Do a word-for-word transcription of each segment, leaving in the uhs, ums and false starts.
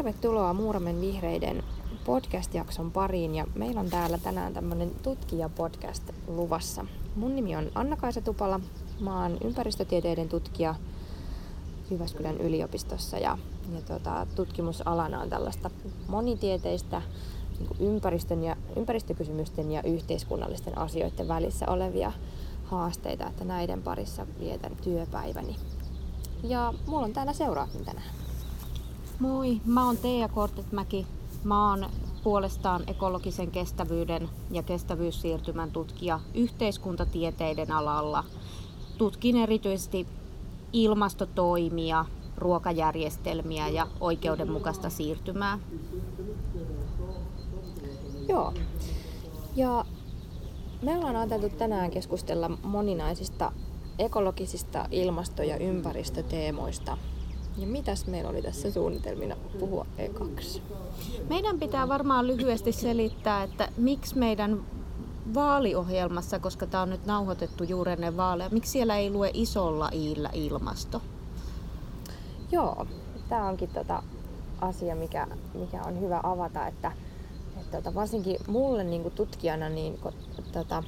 Tervetuloa Muuramen vihreiden podcast-jakson pariin ja meillä on täällä tänään tämmöinen tutkija-podcast luvassa. Mun nimi on Anna-Kaisa Tupala, mä oon ympäristötieteiden tutkija Jyväskylän yliopistossa ja, ja tota, tutkimusalana on tällaista monitieteistä niin kuin ympäristön ja, ympäristökysymysten ja yhteiskunnallisten asioiden välissä olevia haasteita, että näiden parissa vietän työpäiväni. Ja mulla on täällä seuraakin tänään. Moi, mä oon Teija Kortetmäki. Mä oon puolestaan ekologisen kestävyyden ja kestävyyssiirtymän tutkija yhteiskuntatieteiden alalla. Tutkin erityisesti ilmastotoimia, ruokajärjestelmiä ja oikeudenmukaista siirtymää. Joo. Ja me ollaan ajateltu tänään keskustella moninaisista ekologisista ilmasto- ja ympäristöteemoista. Ja mitäs meillä oli tässä suunnitelmina puhua ekaksi? Meidän pitää varmaan lyhyesti selittää, että miksi meidän vaaliohjelmassa, koska tämä on nyt nauhoitettu juuri ennen vaaleja, miksi siellä ei lue isolla iillä ilmasto? Joo, tämä onkin tota asia, mikä, mikä on hyvä avata, että, että tota, varsinkin mulle niin kuin tutkijana, niin tota,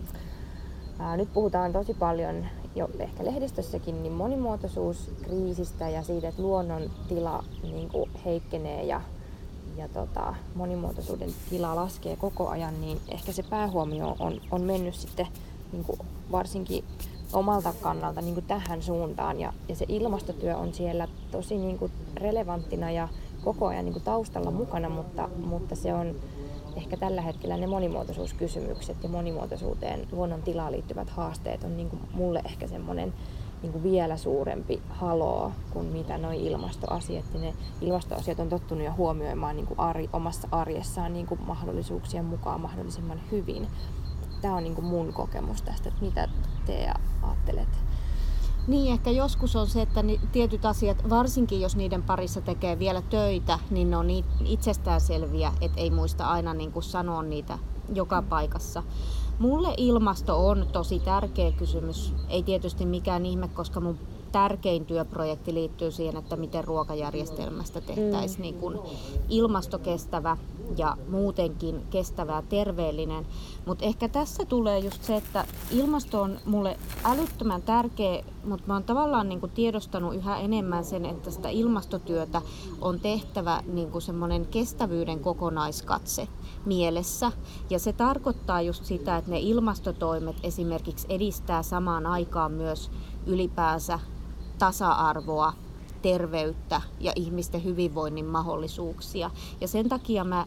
ää, nyt puhutaan tosi paljon jo ehkä lehdistössäkin niin monimuotoisuuskriisistä ja siitä, että luonnon tila niin kuin heikkenee ja, ja tota, monimuotoisuuden tila laskee koko ajan, niin ehkä se päähuomio on, on mennyt sitten niin kuin varsinkin omalta kannalta niin kuin tähän suuntaan ja, ja se ilmastotyö on siellä tosi niin kuin relevanttina ja koko ajan niin kuin taustalla mukana, mutta, mutta se on ehkä tällä hetkellä ne monimuotoisuuskysymykset ja monimuotoisuuteen, luonnon tilaan liittyvät haasteet on niin kuin mulle ehkä semmoinen niin kuin vielä suurempi haloo kuin mitä nuo ilmastoasiat. Ja ne ilmastoasiat on tottunut jo huomioimaan niin kuin ari, omassa arjessaan niin kuin mahdollisuuksien mukaan mahdollisimman hyvin. Tämä on niin kuin mun kokemus tästä, että mitä te ajattelet? Niin, ehkä joskus on se, että tietyt asiat, varsinkin jos niiden parissa tekee vielä töitä, niin ne on niin itsestäänselviä, että ei muista aina niin kuin sanoa niitä joka paikassa. Mulle ilmasto on tosi tärkeä kysymys. Ei tietysti mikään ihme, koska mun tärkein työprojekti liittyy siihen, että miten ruokajärjestelmästä tehtäisiin mm. niin kuin ilmastokestävä ja muutenkin kestävä ja terveellinen. Mutta ehkä tässä tulee just se, että ilmasto on mulle älyttömän tärkeä, mutta mä oon tavallaan niin kuin tiedostanut yhä enemmän sen, että sitä ilmastotyötä on tehtävä niin kuin semmoinen kestävyyden kokonaiskatse mielessä. Ja se tarkoittaa just sitä, että ne ilmastotoimet esimerkiksi edistää samaan aikaan myös ylipäänsä tasa-arvoa, terveyttä ja ihmisten hyvinvoinnin mahdollisuuksia. Ja sen takia mä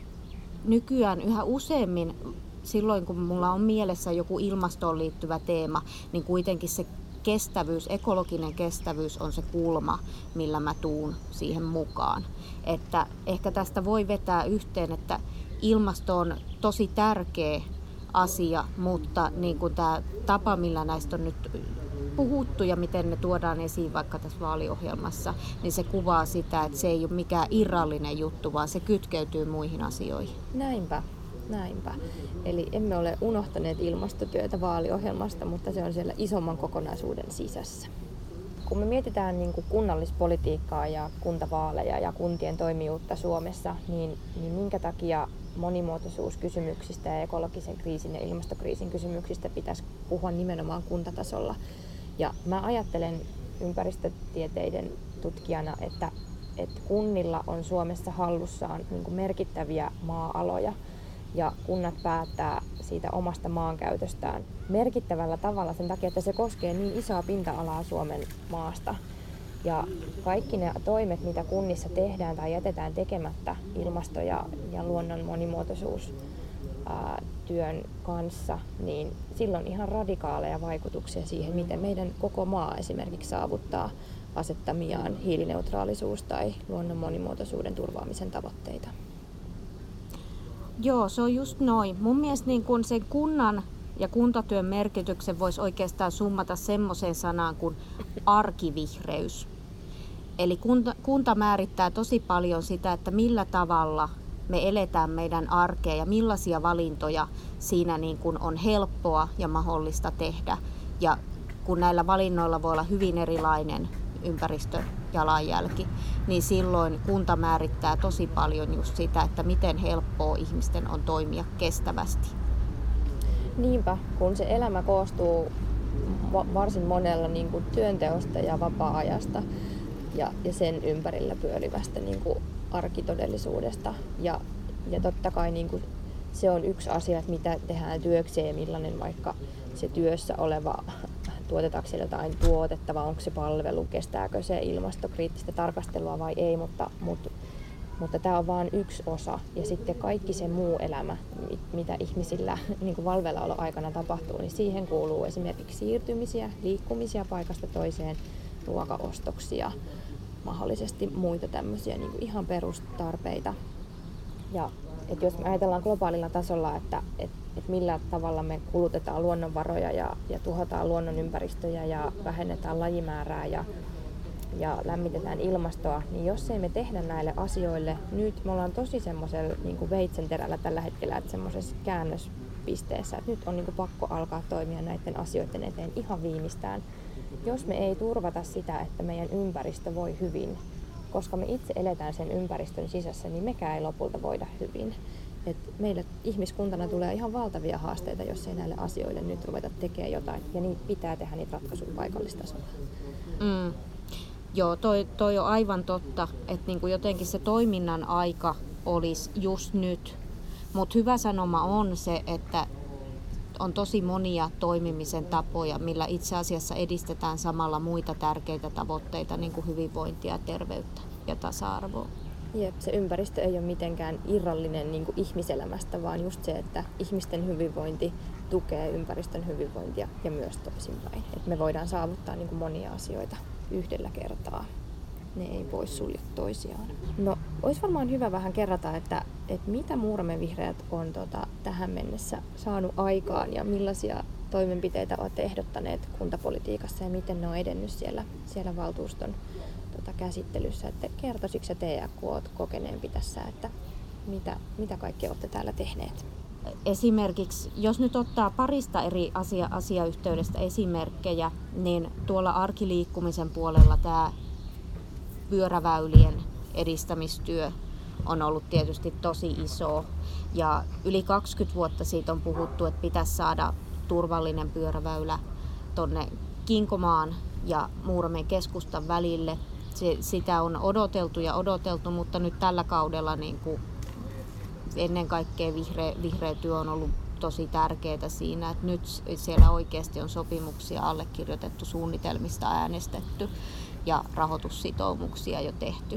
nykyään yhä useammin, silloin kun mulla on mielessä joku ilmastoon liittyvä teema, niin kuitenkin se kestävyys, ekologinen kestävyys on se kulma, millä mä tuun siihen mukaan. Että ehkä tästä voi vetää yhteen, että ilmasto on tosi tärkeä asia, mutta niin kuin tämä tapa, millä näistä on nyt puhuttu ja miten ne tuodaan esiin vaikka tässä vaaliohjelmassa, niin se kuvaa sitä, että se ei ole mikään irrallinen juttu, vaan se kytkeytyy muihin asioihin. Näinpä, näinpä. Eli emme ole unohtaneet ilmastotyötä vaaliohjelmasta, mutta se on siellä isomman kokonaisuuden sisässä. Kun me mietitään niin kuin kunnallispolitiikkaa ja kuntavaaleja ja kuntien toimijuutta Suomessa, niin, niin minkä takia monimuotoisuuskysymyksistä ja ekologisen kriisin ja ilmastokriisin kysymyksistä pitäisi puhua nimenomaan kuntatasolla? Ja mä ajattelen ympäristötieteiden tutkijana, että, että kunnilla on Suomessa hallussaan niin kuin merkittäviä maa-aloja ja kunnat päättää siitä omasta maankäytöstään merkittävällä tavalla sen takia, että se koskee niin isoa pinta-alaa Suomen maasta. Ja kaikki ne toimet, mitä kunnissa tehdään tai jätetään tekemättä ilmasto- ja, ja luonnon monimuotoisuus ää, työn kanssa, niin silloin ihan radikaaleja vaikutuksia siihen, miten meidän koko maa esimerkiksi saavuttaa asettamiaan hiilineutraalisuus- tai luonnon monimuotoisuuden turvaamisen tavoitteita. Joo, se on just noin. Mun mielestä niin kun sen kunnan ja kuntatyön merkityksen voisi oikeastaan summata semmoiseen sanaan kuin arkivihreys. Eli kunta, kunta määrittää tosi paljon sitä, että millä tavalla me eletään meidän arkea ja millaisia valintoja siinä niin kuin on helppoa ja mahdollista tehdä. Ja kun näillä valinnoilla voi olla hyvin erilainen ympäristöjalanjälki, niin silloin kunta määrittää tosi paljon just sitä, että miten helppoa ihmisten on toimia kestävästi. Niinpä, kun se elämä koostuu varsin monella niin kuin työnteosta ja vapaa-ajasta ja, ja sen ympärillä pyörivästä niin kuin arkitodellisuudesta. Ja, ja totta kai niin kuin se on yksi asia, että mitä tehdään työkseen ja millainen vaikka se työssä oleva, tuotetaanko siellä jotain tuotetta vai onko se palvelu, kestääkö se ilmastokriittistä tarkastelua vai ei, mutta, mutta, mutta tämä on vain yksi osa. Ja sitten kaikki se muu elämä, mitä ihmisillä niin kuin valveillaolon aikana tapahtuu, niin siihen kuuluu esimerkiksi siirtymisiä, liikkumisia paikasta toiseen, ruokaostoksia, mahdollisesti muita tämmöisiä niin kuin ihan perustarpeita. Ja et jos me ajatellaan globaalilla tasolla, että et, et millä tavalla me kulutetaan luonnonvaroja ja, ja tuhotaan luonnonympäristöjä ja vähennetään lajimäärää ja, ja lämmitetään ilmastoa, niin jos ei me tehdä näille asioille, nyt me ollaan tosi semmoisella niin kuin veitsenterällä tällä hetkellä, että semmoisessa käännöspisteessä, että nyt on niin kuin pakko alkaa toimia näiden asioiden eteen ihan viimeistään, jos me ei turvata sitä, että meidän ympäristö voi hyvin. Koska me itse eletään sen ympäristön sisässä, niin mekään ei lopulta voida hyvin. Et meille ihmiskuntana tulee ihan valtavia haasteita, jos ei näille asioille nyt ruveta tekemään jotain. Ja niitä pitää tehdä niitä ratkaisuja paikallistasolla. Mm. Joo, toi, toi on aivan totta, että niinku jotenkin se toiminnan aika olisi just nyt. Mutta hyvä sanoma on se, että on tosi monia toimimisen tapoja, millä itse asiassa edistetään samalla muita tärkeitä tavoitteita, niin kuin hyvinvointia, terveyttä ja tasa-arvoa. Jep, se ympäristö ei ole mitenkään irrallinen niin kuin ihmiselämästä, vaan just se, että ihmisten hyvinvointi tukee ympäristön hyvinvointia ja myös toisinpäin. Et me voidaan saavuttaa niin kuin monia asioita yhdellä kertaa. Ne ei poissulje toisiaan. No, olisi varmaan hyvä vähän kerrata, että, että mitä Muuramen vihreät on tota, tähän mennessä saanut aikaan ja millaisia toimenpiteitä olette ehdottaneet kuntapolitiikassa ja miten ne on edennyt siellä, siellä valtuuston tota, käsittelyssä. Että kertoisitko sä Teija, kun olet kokeneempi tässä, että mitä, mitä kaikkea olette täällä tehneet? Esimerkiksi, jos nyt ottaa parista eri asia, asiayhteydestä esimerkkejä, niin tuolla arkiliikkumisen puolella tämä pyöräväylien edistämistyö on ollut tietysti tosi iso. Ja yli kaksikymmentä vuotta siitä on puhuttu, että pitäisi saada turvallinen pyöräväylä tuonne Kinkomaan ja Muuramen keskustan välille. Se, sitä on odoteltu ja odoteltu, mutta nyt tällä kaudella niin kuin ennen kaikkea vihreä, vihreä työ on ollut tosi tärkeää siinä, että nyt siellä oikeasti on sopimuksia allekirjoitettu, suunnitelmista äänestetty ja rahoitussitoumuksia jo tehty.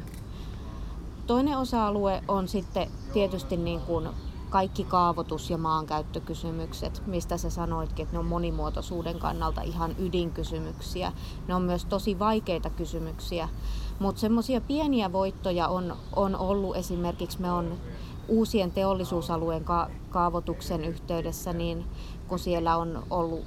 Toinen osa-alue on sitten tietysti niin kuin kaikki kaavoitus- ja maankäyttökysymykset, mistä sä sanoitkin, että ne on monimuotoisuuden kannalta ihan ydinkysymyksiä. Ne on myös tosi vaikeita kysymyksiä, mutta semmoisia pieniä voittoja on, on ollut esimerkiksi, me on uusien teollisuusalueen ka- kaavoituksen yhteydessä, niin kun siellä on ollut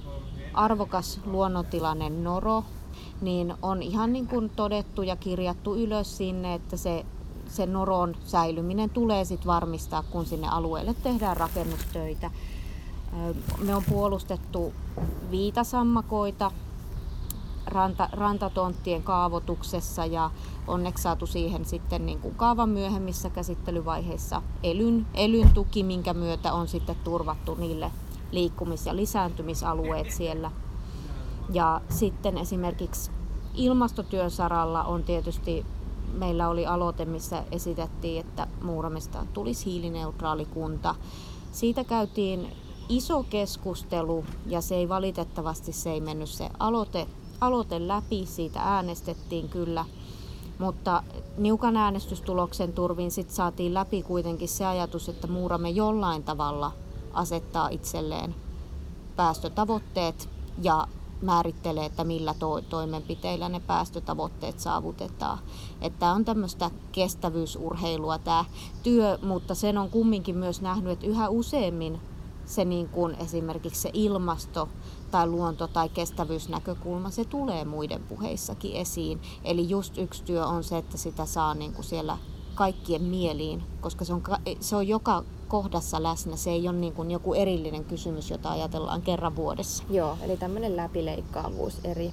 arvokas luonnontilainen noro, niin on ihan niin kuin todettu ja kirjattu ylös sinne, että se, se noron säilyminen tulee sit varmistaa, kun sinne alueelle tehdään rakennustöitä. Me on puolustettu viitasammakoita ranta, rantatonttien kaavoituksessa ja onneksi saatu siihen sitten niin kuin kaavan myöhemmissä käsittelyvaiheissa elyn, elyn tuki, minkä myötä on sitten turvattu niille liikkumis- ja lisääntymisalueet siellä. Ja sitten esimerkiksi ilmastotyön saralla on tietysti, meillä oli aloite, missä esitettiin, että Muuramesta tulisi hiilineutraali kunta. Siitä käytiin iso keskustelu ja se ei valitettavasti se ei mennyt se aloite, aloite läpi, siitä äänestettiin kyllä. Mutta niukan äänestystuloksen turvin sit saatiin läpi kuitenkin se ajatus, että Muurame jollain tavalla asettaa itselleen päästötavoitteet ja määrittelee, että millä to- toimenpiteillä ne päästötavoitteet saavutetaan. Tämä on tämmöistä kestävyysurheilua tämä työ, mutta sen on kumminkin myös nähnyt, että yhä useammin se niin kuin esimerkiksi se ilmasto tai luonto tai kestävyysnäkökulma, se tulee muiden puheissakin esiin. Eli just yksi työ on se, että sitä saa niin kuin siellä kaikkien mieliin, koska se on, se on joka kohdassa läsnä. Se ei ole niin kuin joku erillinen kysymys, jota ajatellaan kerran vuodessa. Joo, eli tämmöinen läpileikkaavuus eri,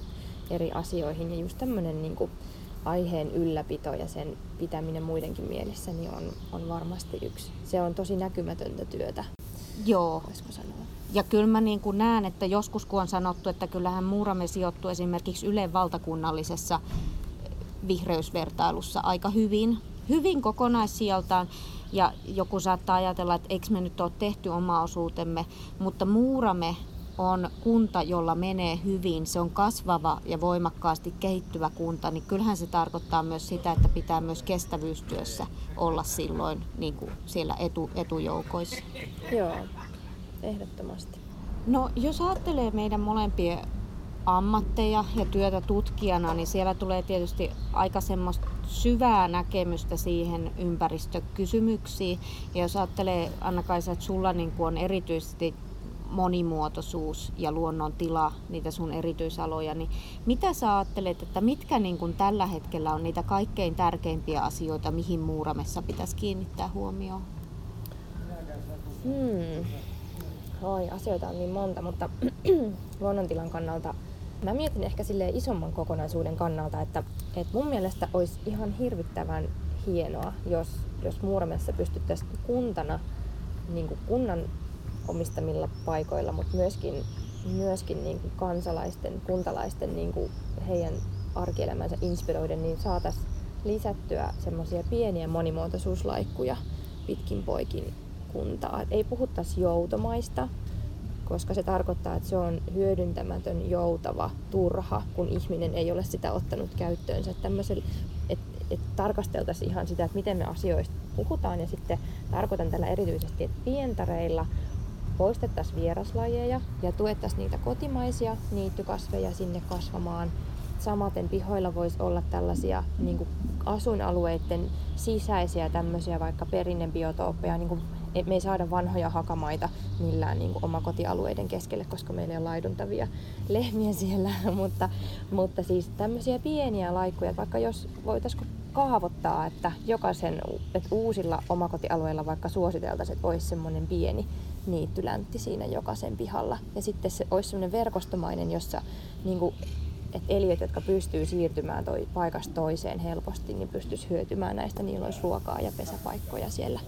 eri asioihin. Ja just tämmöinen niin kuin aiheen ylläpito ja sen pitäminen muidenkin mielessä niin on, on varmasti yksi. Se on tosi näkymätöntä työtä. Joo. Voisiko sanoa? Ja kyllä mä niin kuin näen, että joskus kun on sanottu, että kyllähän Muurame sijoittuu esimerkiksi Ylen valtakunnallisessa vihreysvertailussa aika hyvin, hyvin kokonaissijaltaan. Ja joku saattaa ajatella, että eikö me nyt ole tehty oma osuutemme, mutta Muurame on kunta, jolla menee hyvin. Se on kasvava ja voimakkaasti kehittyvä kunta, niin kyllähän se tarkoittaa myös sitä, että pitää myös kestävyystyössä olla silloin niin kuin siellä etu, etujoukoissa. Joo, ehdottomasti. No jos ajattelee meidän molempien ammatteja ja työtä tutkijana, niin siellä tulee tietysti aika semmoista syvää näkemystä siihen ympäristökysymyksiin. Ja jos ajattelee, Anna-Kaisa, että sulla niin kuin on erityisesti monimuotoisuus ja luonnon tila, niitä sun erityisaloja, niin mitä sä ajattelet, että mitkä niin kuin tällä hetkellä on niitä kaikkein tärkeimpiä asioita, mihin Muuramessa pitäisi kiinnittää huomioon? Hmm. Oi, asioita on niin monta, mutta luonnontilan kannalta mä mietin ehkä silleen isomman kokonaisuuden kannalta, että, että mun mielestä olisi ihan hirvittävän hienoa, jos, jos Muuramessa pystyttäisiin kuntana, niin kuin kunnan omistamilla paikoilla, mutta myöskin, myöskin niin kuin kansalaisten, kuntalaisten niin kuin heidän arkielämänsä inspiroiden, niin saataisiin lisättyä semmoisia pieniä monimuotoisuuslaikkuja pitkin poikin kuntaa. Et ei puhuttaisi joutomaista, koska se tarkoittaa, että se on hyödyntämätön, joutava, turha, kun ihminen ei ole sitä ottanut käyttöönsä. Että et, et tarkasteltaisiin ihan sitä, että miten me asioista puhutaan, ja sitten tarkoitan tällä erityisesti, että pientareilla poistettaisiin vieraslajeja ja tuettaisiin niitä kotimaisia niittykasveja sinne kasvamaan. Samaten pihoilla voisi olla tällaisia niin kuin asuinalueiden sisäisiä tämmöisiä vaikka perinnebiotooppeja. Niin kuin me ei saada vanhoja hakamaita millään niin kuin omakotialueiden keskelle, koska meillä ei ole laiduntavia lehmiä siellä. mutta, mutta siis tämmöisiä pieniä laikkuja, vaikka jos voitaisiin kaavoittaa, että jokaisen että uusilla omakotialueilla vaikka suositeltaisiin, että olisi semmoinen pieni niittyläntti siinä jokaisen pihalla. Ja sitten se olisi semmoinen verkostomainen, jossa niin kuin, että eliöt, jotka pystyy siirtymään toi, paikasta toiseen helposti, niin pystyisi hyötymään näistä. Niillä olisi ruokaa ja pesäpaikkoja siellä.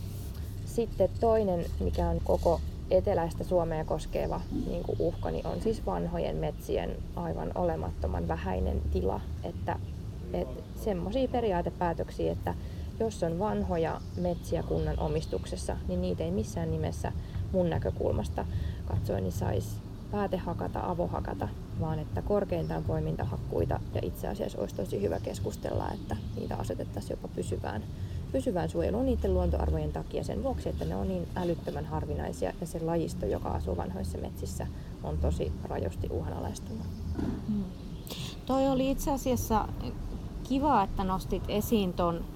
Sitten toinen, mikä on koko eteläistä Suomea koskeva niin kuin uhka, niin on siis vanhojen metsien aivan olemattoman vähäinen tila. Että, että semmoisia periaatepäätöksiä, että jos on vanhoja metsiä kunnan omistuksessa, niin niitä ei missään nimessä mun näkökulmasta katsoen niin saisi päätehakata, avohakata, vaan että korkeintaan poimintahakkuita, ja itse asiassa olisi tosi hyvä keskustella, että niitä asetettaisiin jopa pysyvään, pysyvään suojeluun niiden luontoarvojen takia sen vuoksi, että ne on niin älyttömän harvinaisia ja se lajisto, joka asuu vanhoissa metsissä, on tosi rajusti uhanalaistunut. Hmm. Toi oli itse asiassa kiva, että nostit esiin ton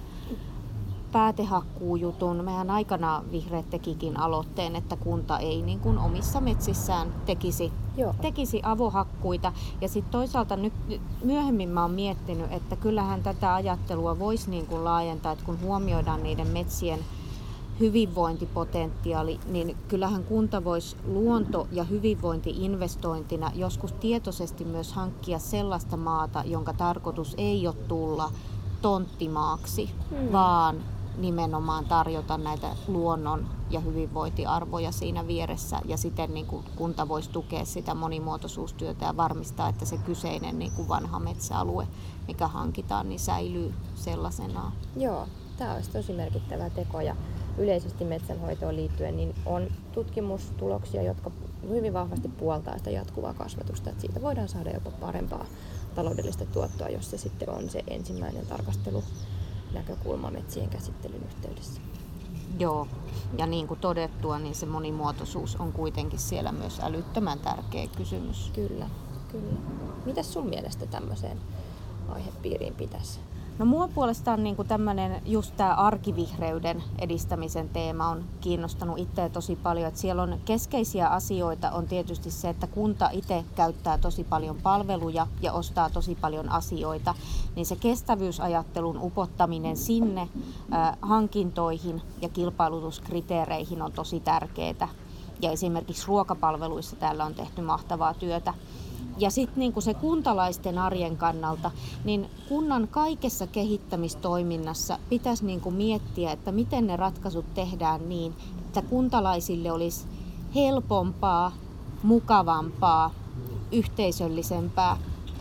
päätehakkuujutun. Mehän aikanaan vihreät tekikin aloitteen, että kunta ei niin kuin omissa metsissään tekisi, tekisi avohakkuita. Ja sitten toisaalta nyt myöhemmin mä oon miettinyt, että kyllähän tätä ajattelua voisi niin kuin laajentaa, että kun huomioidaan niiden metsien hyvinvointipotentiaali, niin kyllähän kunta voisi luonto- ja hyvinvointi-investointina joskus tietoisesti myös hankkia sellaista maata, jonka tarkoitus ei ole tulla tonttimaaksi, hmm. vaan nimenomaan tarjota näitä luonnon ja hyvinvointiarvoja siinä vieressä, ja siten niin kuin kunta voisi tukea sitä monimuotoisuustyötä ja varmistaa, että se kyseinen niin kuin vanha metsäalue, mikä hankitaan, niin säilyy sellaisenaan. Joo, tämä olisi tosi merkittävä teko, ja yleisesti metsänhoitoon liittyen niin on tutkimustuloksia, jotka hyvin vahvasti puoltaa sitä jatkuvaa kasvatusta, että siitä voidaan saada jopa parempaa taloudellista tuottoa, jos se sitten on se ensimmäinen tarkastelunäkökulma metsien käsittelyn yhteydessä. Joo, ja niin kuin todettua, niin se monimuotoisuus on kuitenkin siellä myös älyttömän tärkeä kysymys. Kyllä, kyllä. Mitäs sun mielestä tämmöiseen aihepiiriin pitäisi? No mua puolestaan niin kuin tämmöinen just tämä arkivihreyden edistämisen teema on kiinnostanut itseä tosi paljon. Että siellä on keskeisiä asioita, on tietysti se, että kunta itse käyttää tosi paljon palveluja ja ostaa tosi paljon asioita. Niin se kestävyysajattelun upottaminen sinne äh, hankintoihin ja kilpailutuskriteereihin on tosi tärkeää. Ja esimerkiksi ruokapalveluissa täällä on tehty mahtavaa työtä. Ja sitten niinku se kuntalaisten arjen kannalta, niin kunnan kaikessa kehittämistoiminnassa pitäisi niinku miettiä, että miten ne ratkaisut tehdään niin, että kuntalaisille olisi helpompaa, mukavampaa, yhteisöllisempää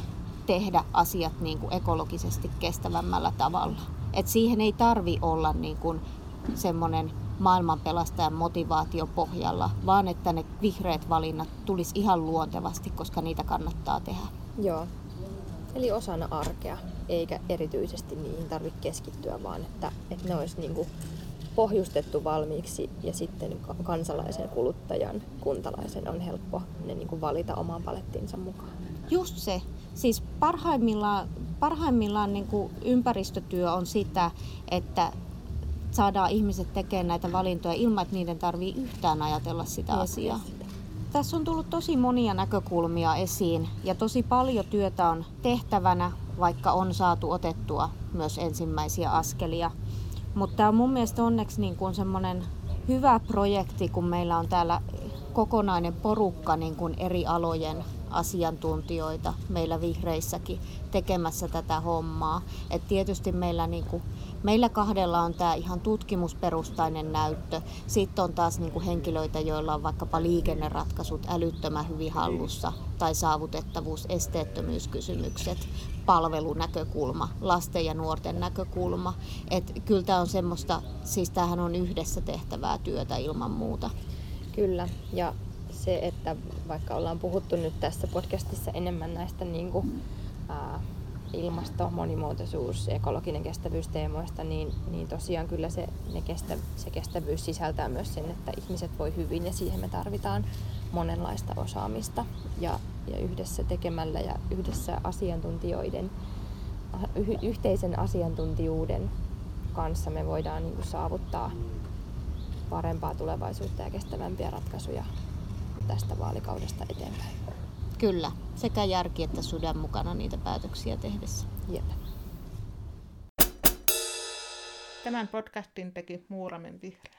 tehdä asiat niinku ekologisesti kestävämmällä tavalla. Et siihen ei tarvi olla niinku semmoinen maailmanpelastajan motivaatiopohjalla, vaan että ne vihreät valinnat tulisi ihan luontevasti, koska niitä kannattaa tehdä. Joo. Eli osana arkea, eikä erityisesti niihin tarvitse keskittyä, vaan että, että ne olisi niin kuin pohjustettu valmiiksi ja sitten kansalaisen, kuluttajan, kuntalaisen on helppo ne niin kuin valita oman palettinsa mukaan. Just se. Siis parhaimmillaan, parhaimmillaan niin kuin ympäristötyö on sitä, että saadaan ihmiset tekemään näitä valintoja ilman, että niiden tarvii yhtään ajatella sitä Miettiä asiaa. Sitä. Tässä on tullut tosi monia näkökulmia esiin ja tosi paljon työtä on tehtävänä, vaikka on saatu otettua myös ensimmäisiä askelia. Mutta tämä on mun mielestä onneksi niin kuin semmoinen hyvä projekti, kun meillä on täällä kokonainen porukka niin kuin eri alojen asiantuntijoita meillä vihreissäkin tekemässä tätä hommaa. Et tietysti meillä, niin kuin, meillä kahdella on tämä ihan tutkimusperustainen näyttö. Sitten on taas niin kuin henkilöitä, joilla on vaikkapa liikenneratkaisut älyttömän hyvin hallussa tai saavutettavuus, esteettömyyskysymykset, palvelunäkökulma, lasten ja nuorten näkökulma. Et kyllä tämä on semmoista, siis tämähän on yhdessä tehtävää työtä ilman muuta. Kyllä, ja se, että vaikka ollaan puhuttu nyt tässä podcastissa enemmän näistä niin kuin, ää, ilmasto, monimuotoisuus, ekologinen kestävyys teemoista, niin, niin tosiaan kyllä se, ne kestä, se kestävyys sisältää myös sen, että ihmiset voi hyvin ja siihen me tarvitaan monenlaista osaamista. Ja, ja yhdessä tekemällä ja yhdessä asiantuntijoiden, yh, yhteisen asiantuntijuuden kanssa me voidaan niin kuin saavuttaa parempaa tulevaisuutta ja kestävämpiä ratkaisuja tästä vaalikaudesta eteenpäin. Kyllä, sekä järki että sydän mukana niitä päätöksiä tehdessä. Jep. Tämän podcastin teki Muuramen Vihreät.